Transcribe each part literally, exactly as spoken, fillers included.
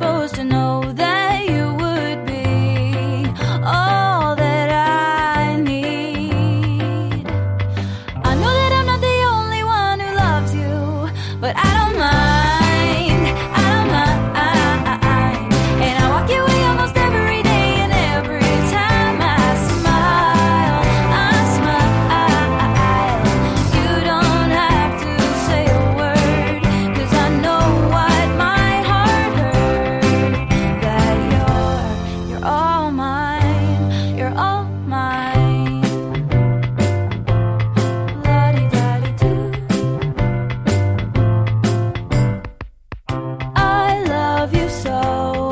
supposed to know that you would be all that I need. I know that I'm not the only one who loves you, but I don't mind, I don't mind. And I walk your way almost every day, and every time I smile, I smile. You don't have to say a word, 'cause I know what my heart heard, that you're, you're all mine, you're all mine. La-di-da-di-doo. I love you so,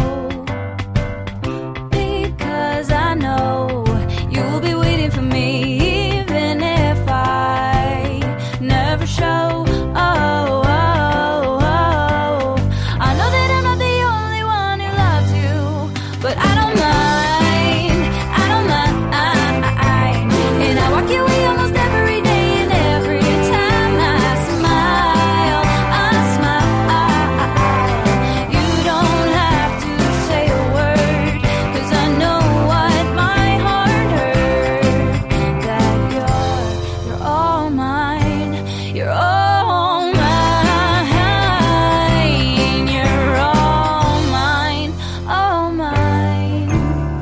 because I know you'll be waiting for me, even if I never show. Oh, oh, oh. I know that I'm not the only one who loves you, but I don't mind, I don't mind. And I walk your way almost every day, and every time I smile, I smile. You don't have to say a word, 'cause I know what my heart heard, that you're, you're all mine, you're all mine, you're all mine, all mine.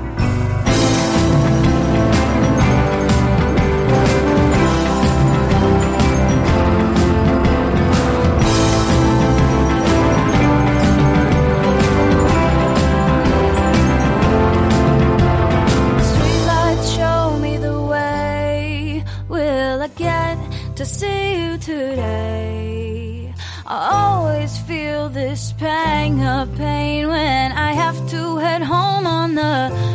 Streetlights show me the way. Will I get to see you today? I always feel this pang of pain when I have to head home on the